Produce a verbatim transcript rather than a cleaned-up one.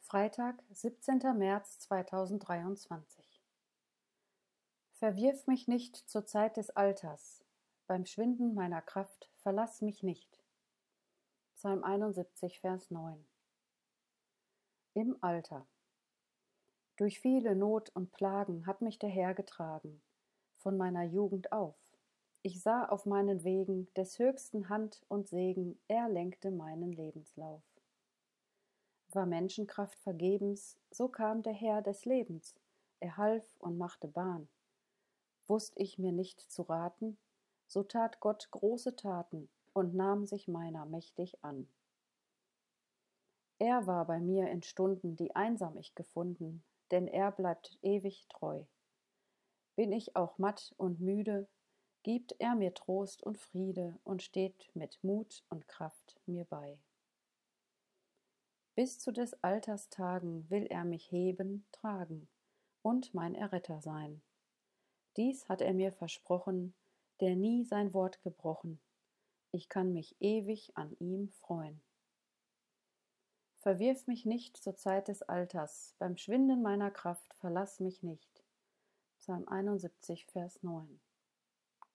Freitag, siebzehnter März zweitausenddreiundzwanzig. Verwirf mich nicht zur Zeit des Alters, beim Schwinden meiner Kraft verlass mich nicht. Psalm einundsiebzig, Vers neun. Im Alter. Durch viele Not und Plagen hat mich der Herr getragen, von meiner Jugend auf. Ich sah auf meinen Wegen des Höchsten Hand und Segen, er lenkte meinen Lebenslauf. War Menschenkraft vergebens, so kam der Herr des Lebens, er half und machte Bahn. Wusst ich mir nicht zu raten, so tat Gott große Taten und nahm sich meiner mächtig an. Er war bei mir in Stunden, die einsam ich gefunden, denn er bleibt ewig treu. Bin ich auch matt und müde, gibt er mir Trost und Friede und steht mit Mut und Kraft mir bei. Bis zu des Alters Tagen will er mich heben, tragen und mein Erretter sein. Dies hat er mir versprochen, der nie sein Wort gebrochen. Ich kann mich ewig an ihm freuen. Verwirf mich nicht zur Zeit des Alters, beim Schwinden meiner Kraft verlass mich nicht. Psalm einundsiebzig, Vers neun.